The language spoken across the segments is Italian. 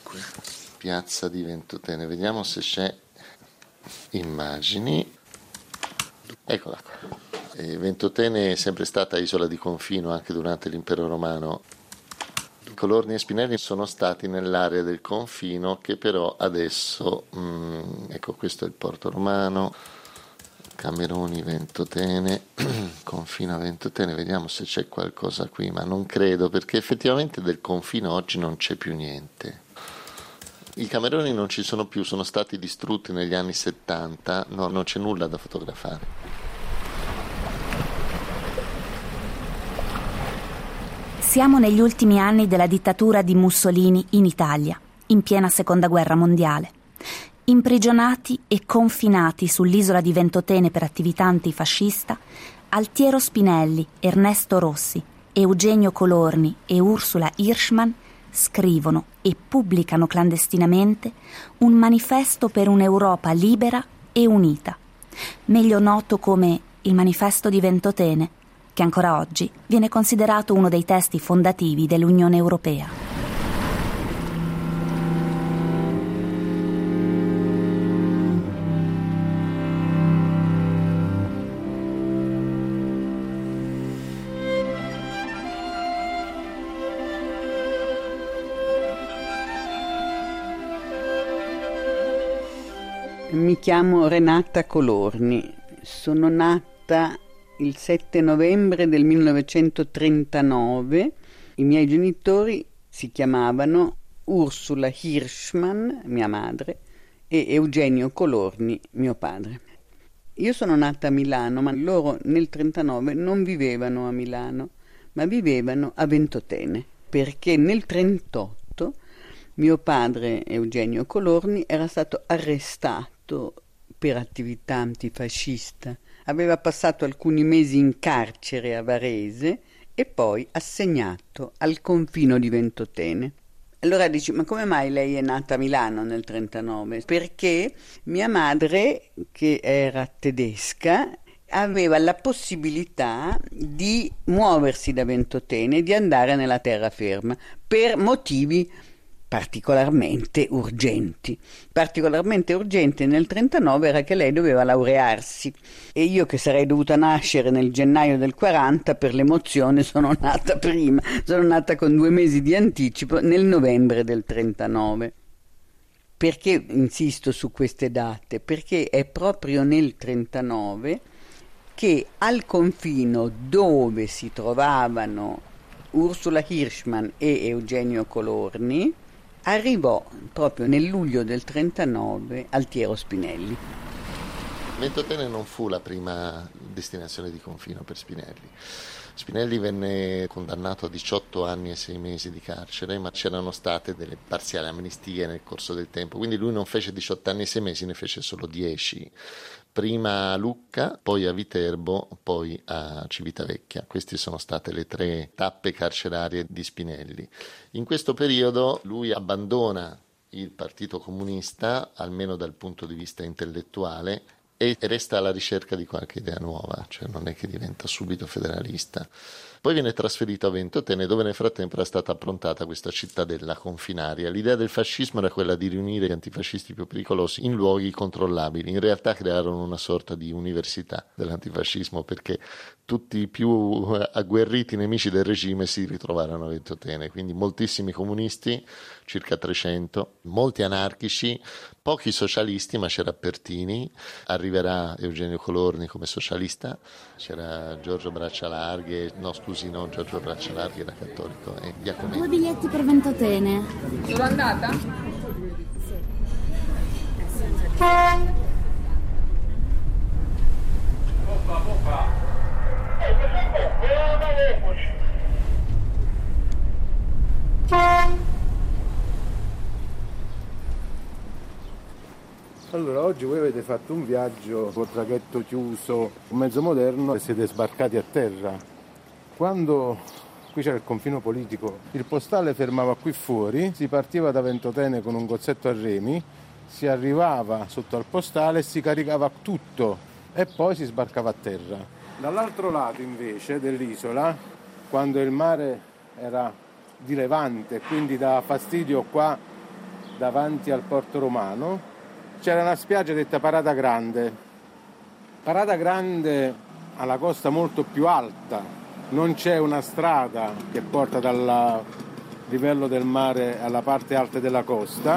qui, piazza di Ventotene, vediamo se c'è immagini. Eccola qua. Ventotene è sempre stata isola di confino anche durante l'impero romano. Colorni e Spinelli sono stati nell'area del confino che però adesso, ecco, questo è il porto romano, Cameroni, Ventotene, confino a Ventotene, vediamo se c'è qualcosa qui, ma non credo, perché effettivamente del confino oggi non c'è più niente. I Cameroni non ci sono più, sono stati distrutti negli anni 70, no, non c'è nulla da fotografare. Siamo negli ultimi anni della dittatura di Mussolini in Italia, in piena Seconda Guerra Mondiale. Imprigionati e confinati sull'isola di Ventotene per attività antifascista, Altiero Spinelli, Ernesto Rossi, Eugenio Colorni e Ursula Hirschman scrivono e pubblicano clandestinamente un manifesto per un'Europa libera e unita, meglio noto come il Manifesto di Ventotene, che ancora oggi viene considerato uno dei testi fondativi dell'Unione Europea. Mi chiamo Renata Colorni, sono nata il 7 novembre del 1939. I miei genitori si chiamavano Ursula Hirschman, mia madre, e Eugenio Colorni, mio padre. Io sono nata a Milano, ma loro nel 1939 non vivevano a Milano, ma vivevano a Ventotene, perché nel 1938 mio padre Eugenio Colorni era stato arrestato per attività antifascista. Aveva passato alcuni mesi in carcere a Varese e poi assegnato al confino di Ventotene. Allora dici, ma come mai lei è nata a Milano nel 1939? Perché mia madre, che era tedesca, aveva la possibilità di muoversi da Ventotene e di andare nella terraferma per motivi particolarmente urgenti. Particolarmente urgente nel 1939 era che lei doveva laurearsi e io, che sarei dovuta nascere nel gennaio del 40, per l'emozione sono nata prima, sono nata con 2 mesi di anticipo nel novembre del 1939. Perché insisto su queste date? Perché è proprio nel 1939 che al confino, dove si trovavano Ursula Hirschman e Eugenio Colorni, arrivò proprio nel luglio del 1939 Altiero Spinelli. Ventotene non fu la prima destinazione di confino per Spinelli. Spinelli venne condannato a 18 anni e 6 mesi di carcere, ma c'erano state delle parziali amnistie nel corso del tempo, quindi lui non fece 18 anni e 6 mesi, ne fece solo 10. Prima a Lucca, poi a Viterbo, poi a Civitavecchia. Queste sono state le 3 tappe carcerarie di Spinelli. In questo periodo lui abbandona il Partito Comunista, almeno dal punto di vista intellettuale, e resta alla ricerca di qualche idea nuova, cioè non è che diventa subito federalista. Poi viene trasferito a Ventotene, dove nel frattempo era stata approntata questa cittadella confinaria. L'idea del fascismo era quella di riunire gli antifascisti più pericolosi in luoghi controllabili. In realtà crearono una sorta di università dell'antifascismo, perché tutti i più agguerriti nemici del regime si ritrovarono a Ventotene, quindi moltissimi comunisti, circa 300, molti anarchici, pochi socialisti, ma c'era Pertini, arriverà Eugenio Colorni come socialista, c'era Giorgio Braccialarghe, Giorgio Braccialarghe era cattolico, e Giacometti. 2 biglietti per Ventotene. Sono andata? Allora, oggi voi avete fatto un viaggio col traghetto chiuso, un mezzo moderno, e siete sbarcati a terra. Quando qui c'era il confino politico, il postale fermava qui fuori, si partiva da Ventotene con un gozzetto a remi, si arrivava sotto al postale e si caricava tutto e poi si sbarcava a terra. Dall'altro lato invece dell'isola, quando il mare era di levante, quindi dava fastidio qua davanti al Porto Romano, c'era una spiaggia detta Parada Grande. Parada Grande ha la costa molto più alta, non c'è una strada che porta dal livello del mare alla parte alta della costa,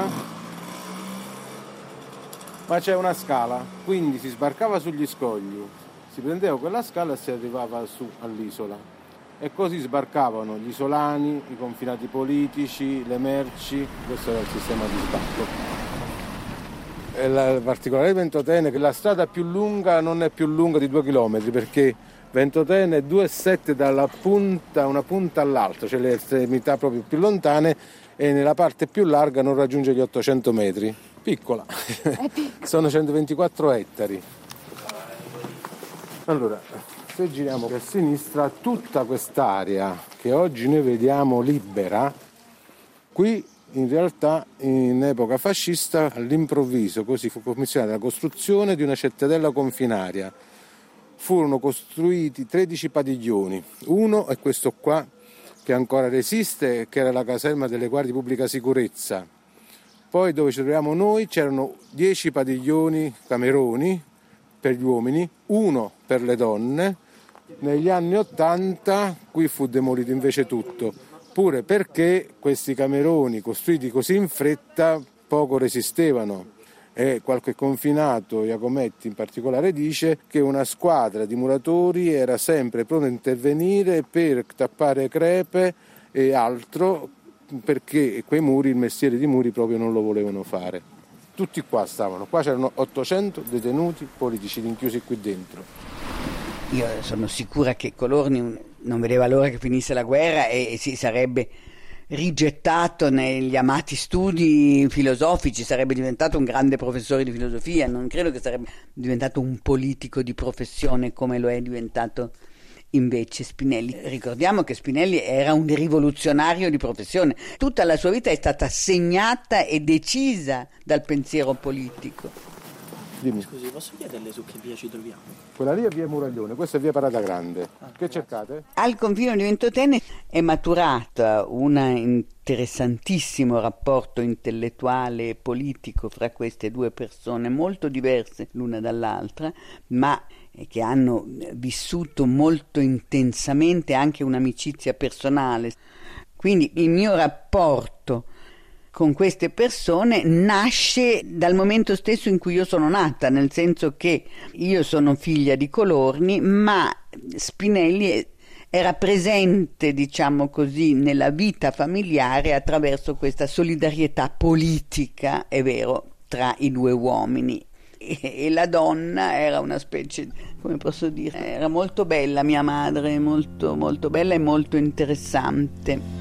ma c'è una scala, quindi si sbarcava sugli scogli, si prendeva quella scala e si arrivava su all'isola. E così sbarcavano gli isolani, i confinati politici, le merci, questo era il sistema di sbarco. E la particolare di Ventotene è che la strada più lunga non è più lunga di 2 chilometri, perché Ventotene è 2,7 dalla punta, una punta all'altra, cioè le estremità proprio più lontane, e nella parte più larga non raggiunge gli 800 metri. Piccola, sono 124 ettari. Allora, se giriamo a sinistra, tutta quest'area che oggi noi vediamo libera, qui in realtà in epoca fascista all'improvviso così fu commissionata la costruzione di una cittadella confinaria. Furono costruiti 13 padiglioni, uno è questo qua che ancora resiste, che era la caserma delle guardie di pubblica sicurezza. Poi dove ci troviamo noi c'erano 10 padiglioni, cameroni per gli uomini, uno per le donne. Negli anni 80 qui fu demolito invece tutto, pure perché questi cameroni costruiti così in fretta poco resistevano. E qualche confinato, Iacometti in particolare, dice che una squadra di muratori era sempre pronta a intervenire per tappare crepe e altro, perché quei muri, il mestiere di muri proprio non lo volevano fare. Tutti qua stavano, qua c'erano 800 detenuti politici rinchiusi qui dentro. Io sono sicura che Colorni non vedeva l'ora che finisse la guerra e si sarebbe rigettato negli amati studi filosofici, sarebbe diventato un grande professore di filosofia, non credo che sarebbe diventato un politico di professione come lo è diventato invece Spinelli. Ricordiamo che Spinelli era un rivoluzionario di professione, tutta la sua vita è stata segnata e decisa dal pensiero politico. Dimmi. Scusi, posso chiederle su che via ci troviamo? Quella lì è via Muraglione, questa è via Parada Grande. Che cercate? Al confine di Ventotene è maturata un interessantissimo rapporto intellettuale e politico fra queste due persone molto diverse l'una dall'altra, ma che hanno vissuto molto intensamente anche un'amicizia personale. Quindi il mio rapporto con queste persone nasce dal momento stesso in cui io sono nata, nel senso che io sono figlia di Colorni, ma Spinelli era presente, diciamo così, nella vita familiare attraverso questa solidarietà politica, è vero, tra i due uomini. E la donna era una specie, come posso dire, era molto bella, mia madre, molto, molto bella e molto interessante.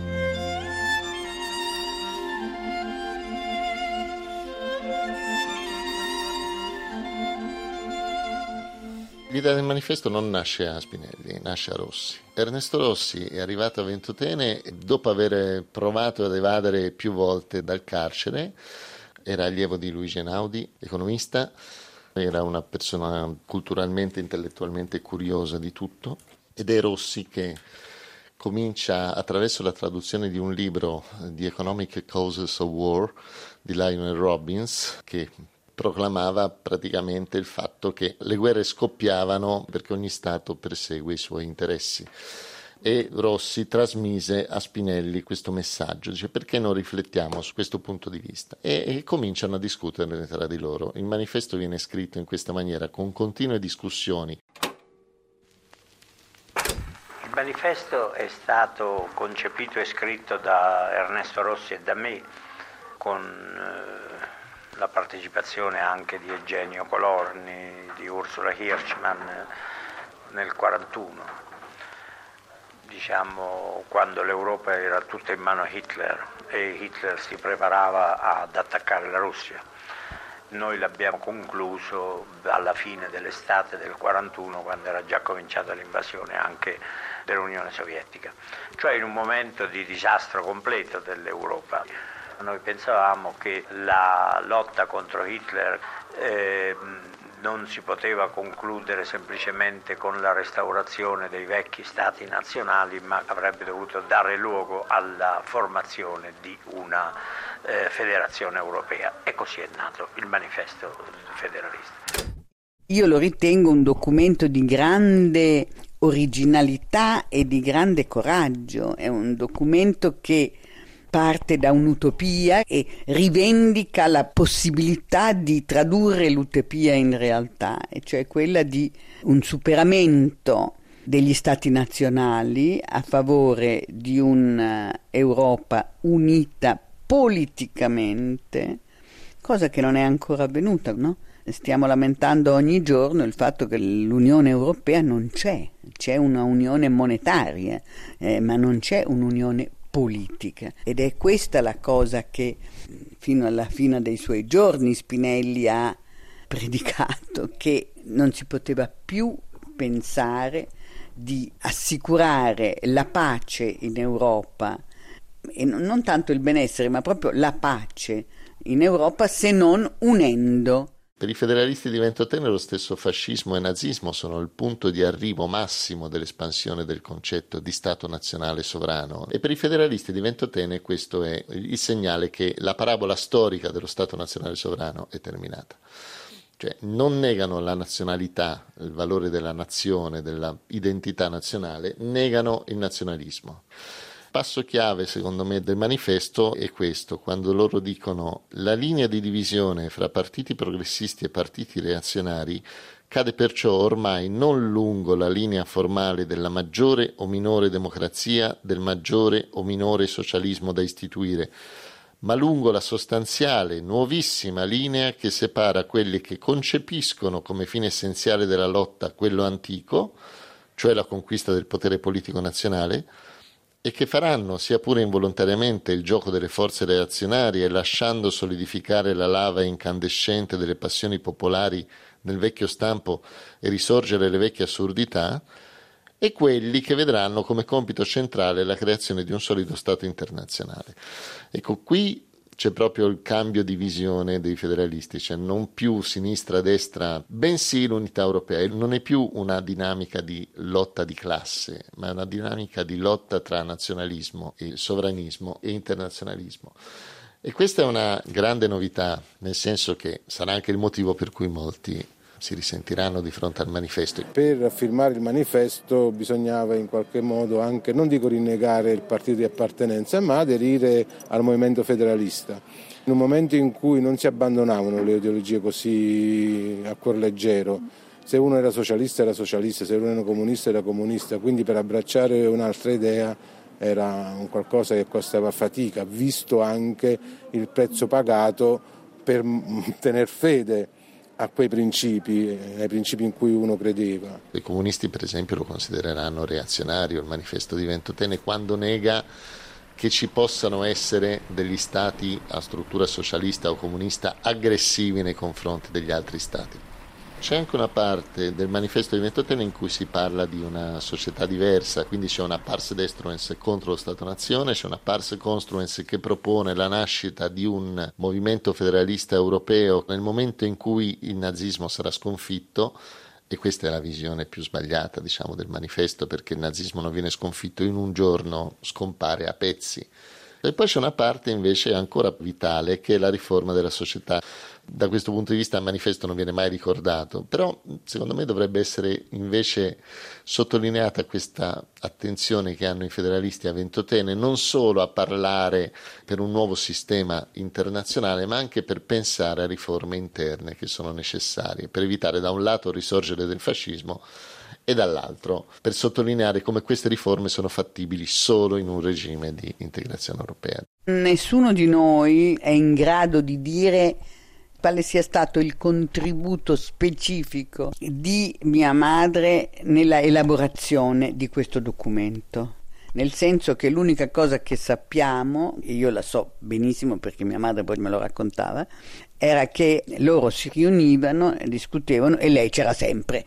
L'idea del manifesto non nasce a Spinelli, nasce a Rossi. Ernesto Rossi è arrivato a Ventotene dopo aver provato ad evadere più volte dal carcere. Era allievo di Luigi Einaudi, economista, era una persona culturalmente, intellettualmente curiosa di tutto, ed è Rossi che comincia attraverso la traduzione di un libro, The Economic Causes of War, di Lionel Robbins, che proclamava praticamente il fatto che le guerre scoppiavano perché ogni Stato persegue i suoi interessi. E Rossi trasmise a Spinelli questo messaggio, dice: perché non riflettiamo su questo punto di vista? E cominciano a discutere tra di loro. Il manifesto viene scritto in questa maniera, con continue discussioni. Il manifesto è stato concepito e scritto da Ernesto Rossi e da me, con la partecipazione anche di Eugenio Colorni, di Ursula Hirschman nel 1941. Diciamo, quando l'Europa era tutta in mano a Hitler e Hitler si preparava ad attaccare la Russia. Noi l'abbiamo concluso alla fine dell'estate del 1941, quando era già cominciata l'invasione anche dell'Unione Sovietica, cioè in un momento di disastro completo dell'Europa. Noi pensavamo che la lotta contro Hitler non si poteva concludere semplicemente con la restaurazione dei vecchi stati nazionali, ma avrebbe dovuto dare luogo alla formazione di una federazione europea, e così è nato il manifesto federalista. Io lo ritengo un documento di grande originalità e di grande coraggio, è un documento che parte da un'utopia e rivendica la possibilità di tradurre l'utopia in realtà, e cioè quella di un superamento degli stati nazionali a favore di un'Europa unita politicamente, cosa che non è ancora avvenuta, no? Stiamo lamentando ogni giorno il fatto che l'Unione Europea non c'è una unione monetaria, ma non c'è un'unione politica, ed è questa la cosa che fino alla fine dei suoi giorni Spinelli ha predicato, che non si poteva più pensare di assicurare la pace in Europa, e non tanto il benessere ma proprio la pace in Europa, se non unendo. Per i federalisti di Ventotene lo stesso fascismo e nazismo sono il punto di arrivo massimo dell'espansione del concetto di Stato nazionale sovrano, e per i federalisti di Ventotene questo è il segnale che la parabola storica dello Stato nazionale sovrano è terminata. Cioè non negano la nazionalità, il valore della nazione, della identità nazionale, negano il nazionalismo. Passo chiave secondo me del manifesto è questo, quando loro dicono: la linea di divisione fra partiti progressisti e partiti reazionari cade perciò ormai non lungo la linea formale della maggiore o minore democrazia, del maggiore o minore socialismo da istituire, ma lungo la sostanziale, nuovissima linea che separa quelli che concepiscono come fine essenziale della lotta quello antico, cioè la conquista del potere politico nazionale, e che faranno, sia pure involontariamente, il gioco delle forze reazionarie, lasciando solidificare la lava incandescente delle passioni popolari nel vecchio stampo e risorgere le vecchie assurdità, e quelli che vedranno come compito centrale la creazione di un solido Stato internazionale. Ecco, qui c'è proprio il cambio di visione dei federalisti, cioè non più sinistra-destra, bensì l'unità europea. Non è più una dinamica di lotta di classe, ma è una dinamica di lotta tra nazionalismo e sovranismo e internazionalismo. E questa è una grande novità, nel senso che sarà anche il motivo per cui molti si risentiranno di fronte al manifesto. Per firmare il manifesto bisognava in qualche modo anche, non dico rinnegare il partito di appartenenza, ma aderire al movimento federalista. In un momento in cui non si abbandonavano le ideologie così a cuor leggero, se uno era socialista, se uno era comunista, quindi per abbracciare un'altra idea era un qualcosa che costava fatica, visto anche il prezzo pagato per tener fede a quei principi, ai principi in cui uno credeva. I comunisti, per esempio, lo considereranno reazionario, il manifesto di Ventotene, quando nega che ci possano essere degli stati a struttura socialista o comunista aggressivi nei confronti degli altri stati. C'è anche una parte del manifesto di Ventotene in cui si parla di una società diversa, quindi c'è una pars destruens contro lo Stato-nazione, c'è una pars construens che propone la nascita di un movimento federalista europeo nel momento in cui il nazismo sarà sconfitto, e questa è la visione più sbagliata, diciamo, del manifesto, perché il nazismo non viene sconfitto in un giorno, scompare a pezzi. E poi c'è una parte invece ancora vitale, che è la riforma della società. Da questo punto di vista il manifesto non viene mai ricordato, però secondo me dovrebbe essere invece sottolineata questa attenzione che hanno i federalisti a Ventotene, non solo a parlare per un nuovo sistema internazionale, ma anche per pensare a riforme interne che sono necessarie per evitare da un lato il risorgere del fascismo e dall'altro per sottolineare come queste riforme sono fattibili solo in un regime di integrazione europea. Nessuno di noi è in grado di dire quale sia stato il contributo specifico di mia madre nella elaborazione di questo documento, nel senso che l'unica cosa che sappiamo, e io la so benissimo perché mia madre poi me lo raccontava, era che loro si riunivano, discutevano e lei c'era sempre.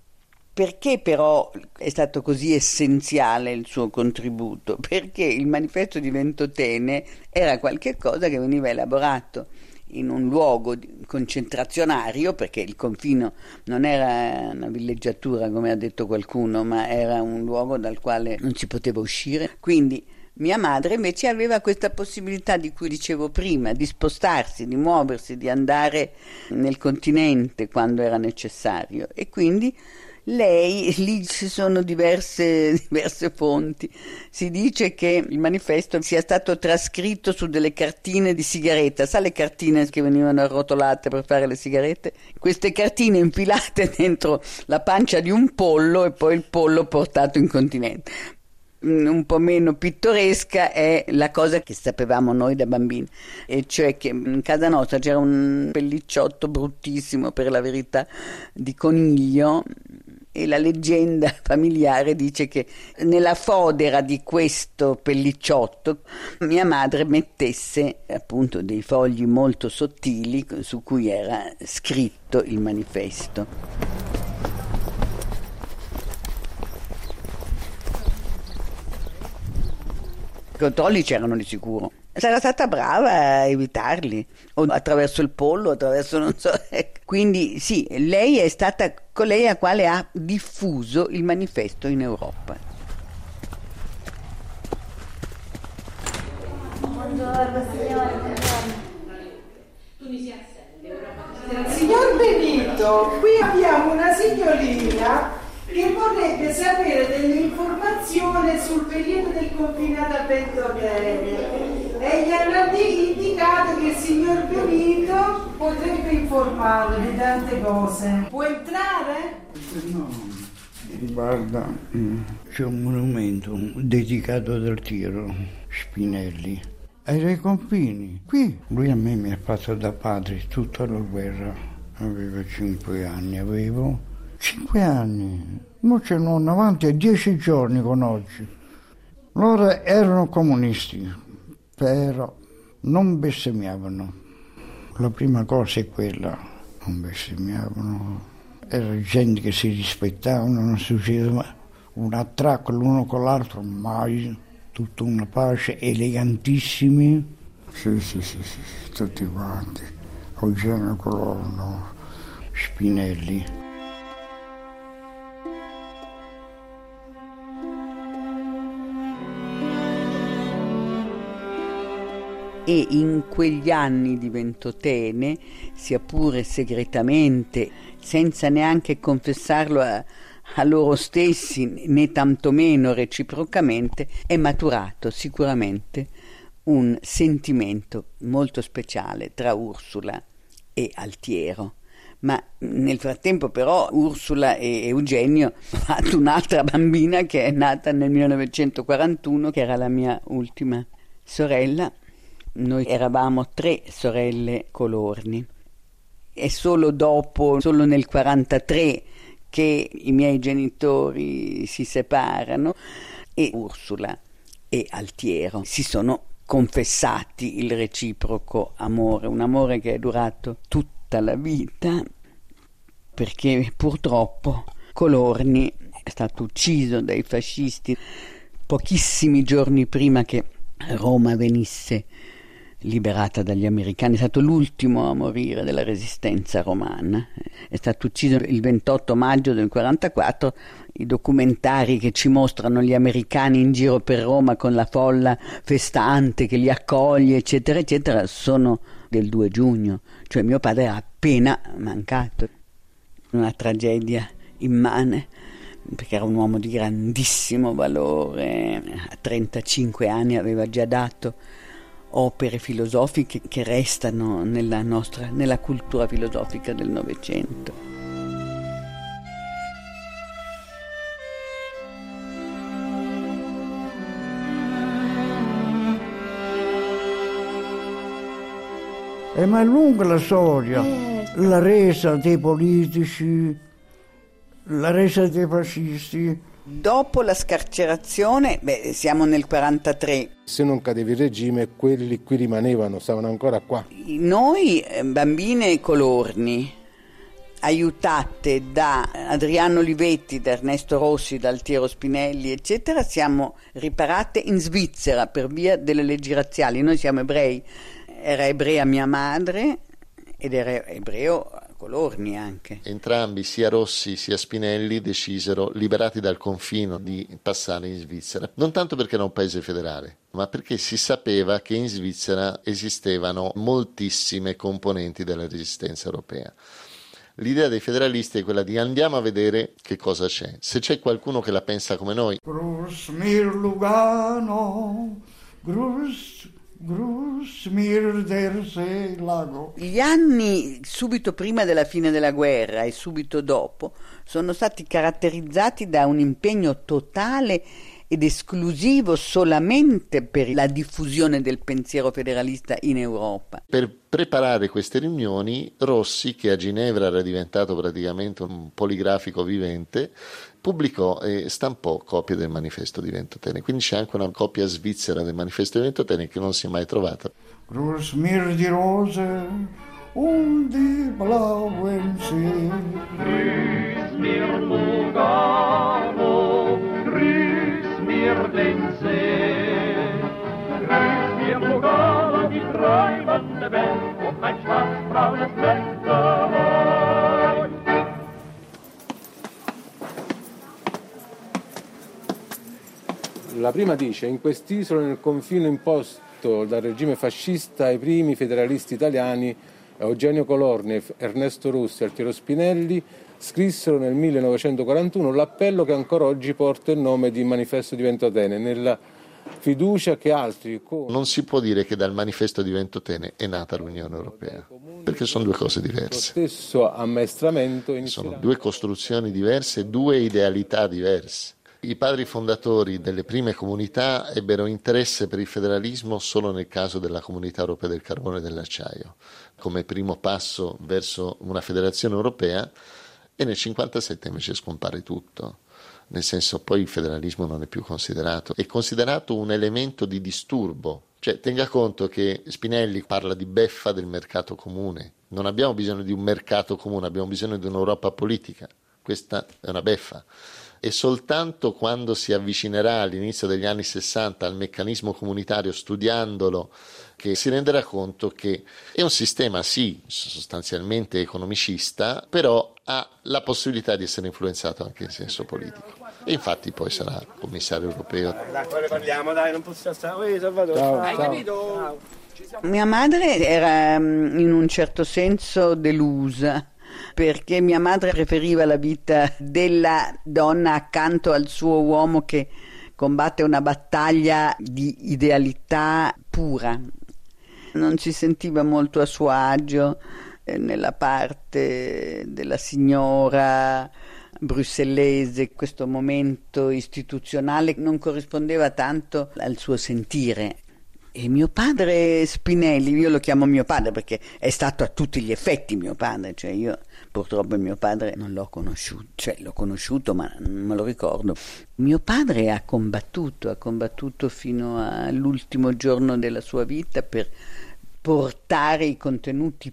Perché però è stato così essenziale il suo contributo? Perché il manifesto di Ventotene era qualche cosa che veniva elaborato in un luogo concentrazionario, perché il confino non era una villeggiatura come ha detto qualcuno, ma era un luogo dal quale non si poteva uscire. Quindi mia madre invece aveva questa possibilità di cui dicevo prima, di spostarsi, di muoversi, di andare nel continente quando era necessario, e quindi lei, lì ci sono diverse fonti. Si dice che il manifesto sia stato trascritto su delle cartine di sigaretta, sa le cartine che venivano arrotolate per fare le sigarette? Queste cartine infilate dentro la pancia di un pollo e poi il pollo portato in continente. Un po' meno pittoresca è la cosa che sapevamo noi da bambini, e cioè che in casa nostra c'era un pellicciotto bruttissimo, per la verità, di coniglio, e la leggenda familiare dice che nella fodera di questo pellicciotto mia madre mettesse appunto dei fogli molto sottili su cui era scritto il manifesto. I controlli c'erano di sicuro. Sarà stata brava a evitarli, o attraverso il pollo, attraverso non so. Quindi sì, lei è stata colei a quale ha diffuso il manifesto in Europa. Buongiorno signore. Signor Benito, qui abbiamo una signorina che vorrebbe sapere delle informazioni sul periodo del confinato a Ventotene, e gli hanno indicato che il signor Benito potrebbe informarlo di tante cose. Può entrare? No, guarda, c'è un monumento dedicato ad Altiero Spinelli, ai confini. Qui lui a me mi ha fatto da padre tutta la guerra. Avevo 5 anni, 5 anni, mo ce n'ho avanti a 10 giorni con oggi. Loro erano comunisti, però non bestemmiavano. La prima cosa è quella, non bestemmiavano. Era gente che si rispettavano, non succedeva un attracco l'uno con l'altro, mai. Tutta una pace, elegantissimi. Sì, tutti quanti. Eugenio Colonna, Spinelli. E in quegli anni di Ventotene, sia pure segretamente, senza neanche confessarlo a loro stessi, né tantomeno reciprocamente, è maturato sicuramente un sentimento molto speciale tra Ursula e Altiero. Ma nel frattempo però Ursula e Eugenio hanno fatto un'altra bambina che è nata nel 1941, che era la mia ultima sorella. Noi eravamo 3 sorelle Colorni. È solo dopo, solo nel 1943, che i miei genitori si separano e Ursula e Altiero si sono confessati il reciproco amore, un amore che è durato tutta la vita, perché purtroppo Colorni è stato ucciso dai fascisti pochissimi giorni prima che Roma venisse liberata dagli americani. È stato l'ultimo a morire della resistenza romana. È stato ucciso il 28 maggio del 1944. I documentari che ci mostrano gli americani in giro per Roma con la folla festante che li accoglie, eccetera, eccetera, sono del 2 giugno. Cioè mio padre era appena mancato. Una tragedia immane, perché era un uomo di grandissimo valore. A 35 anni aveva già dato opere filosofiche che restano nella cultura filosofica del Novecento. Ma è lunga la storia, la resa dei politici, la resa dei fascisti. Dopo la scarcerazione, siamo nel 1943. Se non cadeva il regime, quelli qui rimanevano, stavano ancora qua. Noi, bambine Colorni, aiutate da Adriano Olivetti, da Ernesto Rossi, da Altiero Spinelli, eccetera, siamo riparate in Svizzera per via delle leggi razziali. Noi siamo ebrei. Era ebrea mia madre ed era ebreo Colorni anche. Entrambi, sia Rossi sia Spinelli, decisero, liberati dal confino, di passare in Svizzera. Non tanto perché era un paese federale, ma perché si sapeva che in Svizzera esistevano moltissime componenti della resistenza europea. L'idea dei federalisti è quella di andiamo a vedere che cosa c'è. Se c'è qualcuno che la pensa come noi. Grus mir Lugano, grus mir der See lago. Gli anni subito prima della fine della guerra e subito dopo sono stati caratterizzati da un impegno totale ed esclusivo solamente per la diffusione del pensiero federalista in Europa. Per preparare queste riunioni, Rossi, che a Ginevra era diventato praticamente un poligrafico vivente, pubblicò e stampò copie del Manifesto di Ventotene. Quindi c'è anche una copia svizzera del Manifesto di Ventotene che non si è mai trovata. Grus mir die Rose und die blauen See. Grüß mir Lugano, grüß mir den See. Grüß mir Lugano, die träumende Welt und mein schwarzbraunes Blätterlein. La prima dice: in quest'isola, nel confine imposto dal regime fascista ai primi federalisti italiani, Eugenio Colorni e Ernesto Rossi e Altiero Spinelli scrissero nel 1941 l'appello che ancora oggi porta il nome di Manifesto di Ventotene, nella fiducia che altri... Non si può dire che dal Manifesto di Ventotene è nata l'Unione Europea, perché sono due cose diverse. Lo stesso ammaestramento... Sono due costruzioni diverse, due idealità diverse. I padri fondatori delle prime comunità ebbero interesse per il federalismo solo nel caso della Comunità Europea del Carbone e dell'Acciaio, come primo passo verso una federazione europea, e nel 1957 invece scompare tutto. Nel senso, poi il federalismo non è più considerato, è considerato un elemento di disturbo. Cioè, tenga conto che Spinelli parla di beffa del mercato comune. Non abbiamo bisogno di un mercato comune, abbiamo bisogno di un'Europa politica. Questa è una beffa. E soltanto quando si avvicinerà all'inizio degli anni 60 al meccanismo comunitario, studiandolo, che si renderà conto che è un sistema, sì, sostanzialmente economicista, però ha la possibilità di essere influenzato anche in senso politico. E infatti poi sarà commissario europeo. Dai, poi ne parliamo, dai, non possiamo stare. Salvatore, hai capito? Mia madre era in un certo senso delusa, perché mia madre preferiva la vita della donna accanto al suo uomo che combatte una battaglia di idealità pura. Non si sentiva molto a suo agio nella parte della signora brussellese. Questo momento istituzionale non corrispondeva tanto al suo sentire. E mio padre Spinelli, io lo chiamo mio padre perché è stato a tutti gli effetti mio padre, cioè io purtroppo mio padre non l'ho conosciuto, cioè l'ho conosciuto ma non me lo ricordo. Mio padre ha combattuto fino all'ultimo giorno della sua vita per portare i contenuti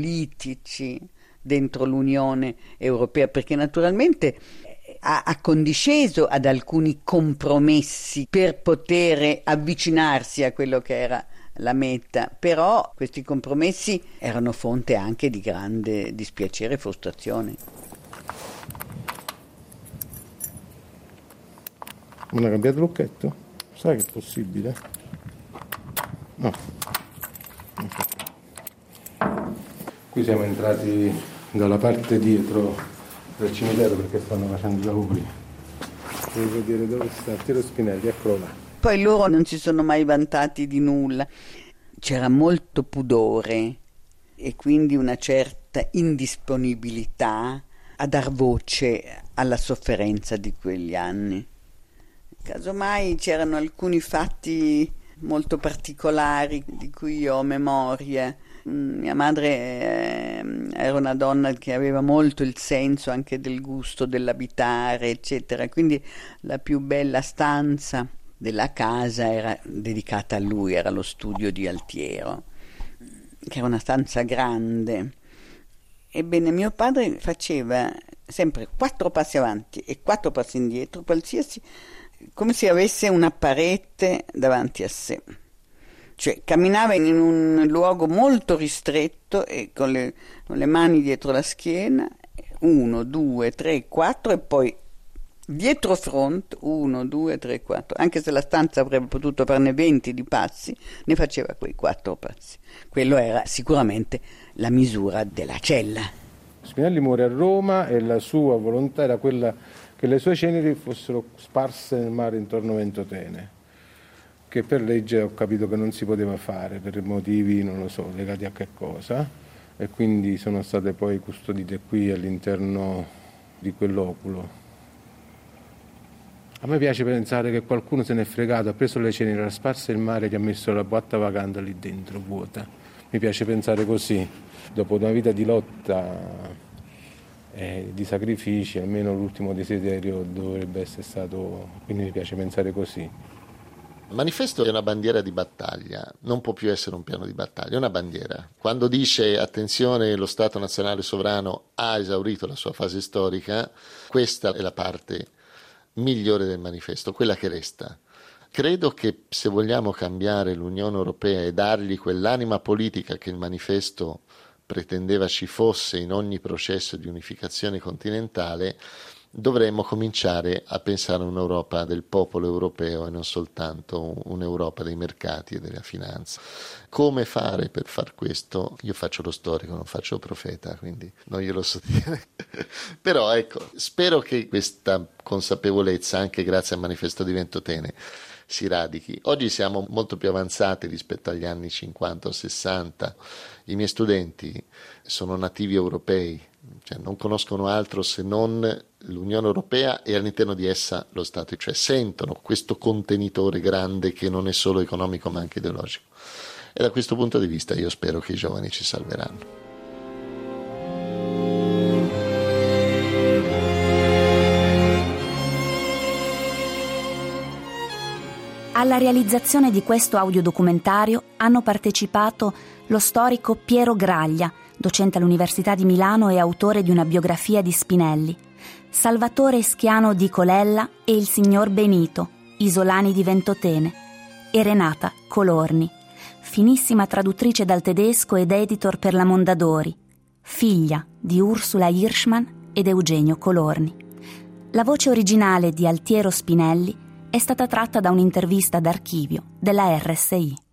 politici dentro l'Unione Europea, perché naturalmente ha accondisceso ad alcuni compromessi per poter avvicinarsi a quello che era la meta, però questi compromessi erano fonte anche di grande dispiacere e frustrazione. Non ha cambiato il lucchetto? Sai che è possibile? No. Qui siamo entrati dalla parte dietro del cimitero perché stanno facendo i lavori. Devo dire dove sta Altiero Spinelli, eccolo là. Poi loro non si sono mai vantati di nulla. C'era molto pudore e quindi una certa indisponibilità a dar voce alla sofferenza di quegli anni. Casomai c'erano alcuni fatti molto particolari di cui io ho memoria. Mia madre era una donna che aveva molto il senso anche del gusto dell'abitare, eccetera, quindi la più bella stanza della casa era dedicata a lui, era lo studio di Altiero, che era una stanza grande. Ebbene, mio padre faceva sempre 4 passi avanti e 4 passi indietro, qualsiasi, come se avesse una parete davanti a sé. Cioè camminava in un luogo molto ristretto e con le mani dietro la schiena, 1, 2, 3, 4 e poi dietro front 1, 2, 3, 4, anche se la stanza avrebbe potuto farne 20 di passi, ne faceva quei 4 passi. Quello era sicuramente la misura della cella. Spinelli muore a Roma e la sua volontà era quella che le sue ceneri fossero sparse nel mare intorno a Ventotene, che per legge ho capito che non si poteva fare per motivi, non lo so, legati a che cosa, e quindi sono state poi custodite qui all'interno di quell'oculo. A me piace pensare che qualcuno se n'è fregato, ha preso le ceneri, le ha sparse nel mare e gli ha messo la boatta vacante lì dentro, vuota. Mi piace pensare così. Dopo una vita di lotta e di sacrifici, almeno l'ultimo desiderio dovrebbe essere stato, quindi mi piace pensare così. Il manifesto è una bandiera di battaglia, non può più essere un piano di battaglia, è una bandiera. Quando dice attenzione, lo Stato nazionale sovrano ha esaurito la sua fase storica, questa è la parte migliore del manifesto, quella che resta. Credo che se vogliamo cambiare l'Unione Europea e dargli quell'anima politica che il manifesto pretendeva ci fosse in ogni processo di unificazione continentale, dovremmo cominciare a pensare a un'Europa del popolo europeo e non soltanto un'Europa dei mercati e della finanza. Come fare per far questo? Io faccio lo storico, non faccio il profeta, quindi non glielo so dire. Però ecco, spero che questa consapevolezza, anche grazie al manifesto di Ventotene, si radichi. Oggi siamo molto più avanzati rispetto agli anni 50 o 60. I miei studenti sono nativi europei, cioè non conoscono altro se non l'Unione Europea e all'interno di essa lo Stato, cioè sentono questo contenitore grande che non è solo economico ma anche ideologico. E da questo punto di vista io spero che i giovani ci salveranno. Alla realizzazione di questo audiodocumentario hanno partecipato lo storico Piero Graglia, docente all'Università di Milano e autore di una biografia di Spinelli, Salvatore Schiano di Colella e il signor Benito, isolani di Ventotene, e Renata Colorni, finissima traduttrice dal tedesco ed editor per la Mondadori, figlia di Ursula Hirschman ed Eugenio Colorni. La voce originale di Altiero Spinelli è stata tratta da un'intervista d'archivio della RSI.